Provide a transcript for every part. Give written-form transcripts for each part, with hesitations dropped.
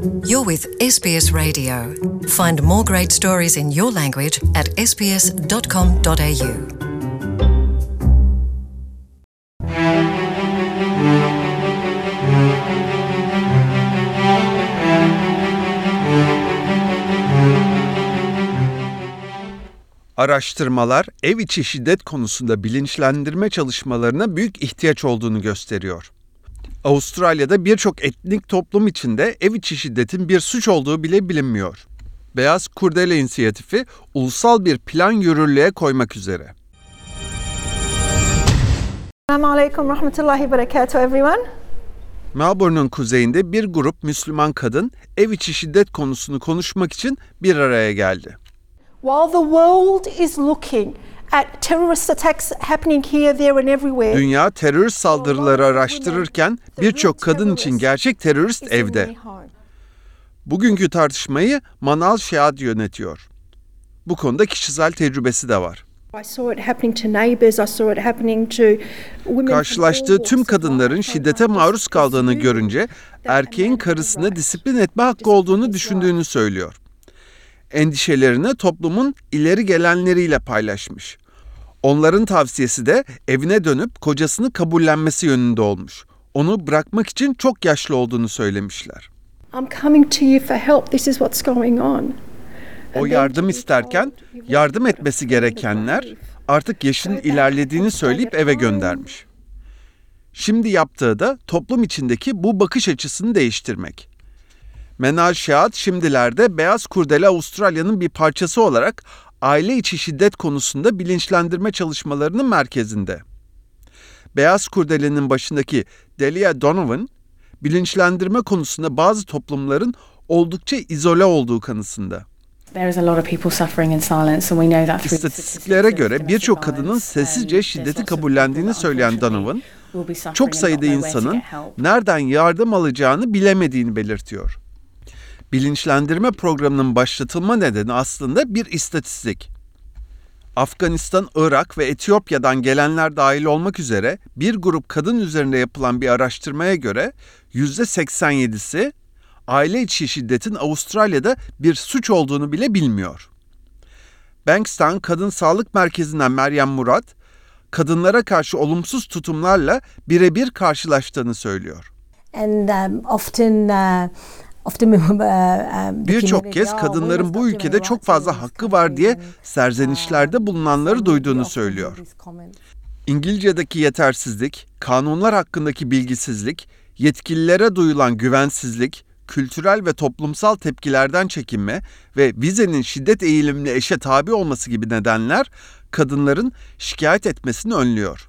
You're with SBS Radio. Find more great stories in your language at sbs.com.au. Araştırmalar ev içi şiddet konusunda bilinçlendirme çalışmalarına büyük ihtiyaç olduğunu gösteriyor. Avustralya'da birçok etnik toplum içinde ev içi şiddetin bir suç olduğu bile bilinmiyor. Beyaz Kurdele İnisiyatifi ulusal bir plan yürürlüğe koymak üzere. Assalamualaikum warahmatullahi wabarakatuh everyone. Melbourne'un kuzeyinde bir grup Müslüman kadın ev içi şiddet konusunu konuşmak için bir araya geldi. While the world is looking at terrorist attacks happening here, there and everywhere. Dünya terörist saldırıları araştırırken birçok kadın için gerçek terörist evde. Bugünkü tartışmayı Manal Şead yönetiyor. Bu konuda kişisel tecrübesi de var. Karşılaştığı tüm kadınların şiddete maruz kaldığını görünce erkeğin karısını disiplin etme hakkı olduğunu düşündüğünü söylüyor. Endişelerini toplumun ileri gelenleriyle paylaşmış. Onların tavsiyesi de evine dönüp kocasını kabullenmesi yönünde olmuş. Onu bırakmak için çok yaşlı olduğunu söylemişler. O yardım isterken yardım etmesi gerekenler artık yaşının ilerlediğini söyleyip eve göndermiş. Şimdi yaptığı da toplum içindeki bu bakış açısını değiştirmek. Manal Şead şimdilerde Beyaz Kurdele Avustralya'nın bir parçası olarak aile içi şiddet konusunda bilinçlendirme çalışmalarının merkezinde. Beyaz Kurdele'nin başındaki Delia Donovan, bilinçlendirme konusunda bazı toplumların oldukça izole olduğu kanısında. İstatistiklere göre birçok kadının sessizce şiddeti kabullendiğini söyleyen Donovan, çok sayıda insanın nereden yardım alacağını bilemediğini belirtiyor. Bilinçlendirme programının başlatılma nedeni aslında bir istatistik. Afganistan, Irak ve Etiyopya'dan gelenler dahil olmak üzere bir grup kadın üzerinde yapılan bir araştırmaya göre %87'si aile içi şiddetin Avustralya'da bir suç olduğunu bile bilmiyor. Bankstown Kadın Sağlık Merkezi'nden Meryem Murat, kadınlara karşı olumsuz tutumlarla birebir karşılaştığını söylüyor. Birçok kez kadınların bu ülkede çok fazla hakkı var diye serzenişlerde bulunanları duyduğunu söylüyor. İngilizce'deki yetersizlik, kanunlar hakkındaki bilgisizlik, yetkililere duyulan güvensizlik, kültürel ve toplumsal tepkilerden çekinme ve vizenin şiddet eğilimine eşe tabi olması gibi nedenler kadınların şikayet etmesini önlüyor.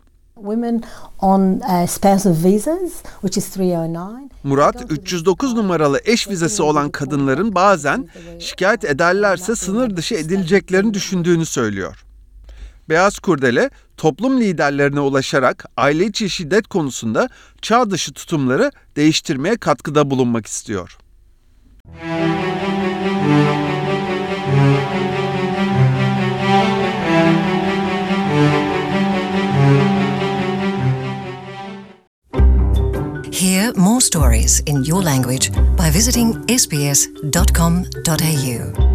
Murat, 309 numaralı eş vizesi olan kadınların bazen şikayet ederlerse sınır dışı edileceklerini düşündüğünü söylüyor. Beyaz Kurdele, toplum liderlerine ulaşarak aile içi şiddet konusunda çağ dışı tutumları değiştirmeye katkıda bulunmak istiyor. Hear more stories in your language by visiting sbs.com.au.